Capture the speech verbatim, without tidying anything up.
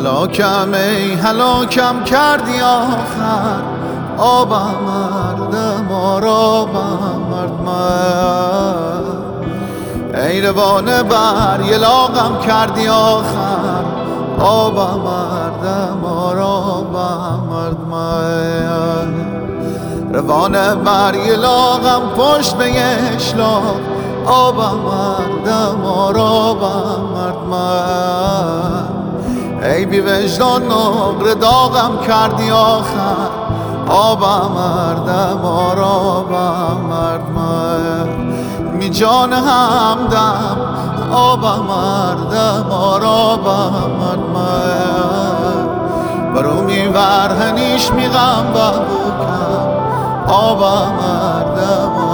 هلاکم ای هلاکم کردی آخر آبم مردم آرابم مرد من ای روانه بر یه لاغم کردی آخر آبم مردم آرابم مرد من روانه بر یه لاغم پشت به یه اشلاق آبم مردم آرابم مرد من ای بی وجدان نقر داغم کردی آخر آبم مردم آرابم مرد من می جان همدم آبم مردم آرابم مرد من برو می ورهنیش می غم و بکم آبم مردم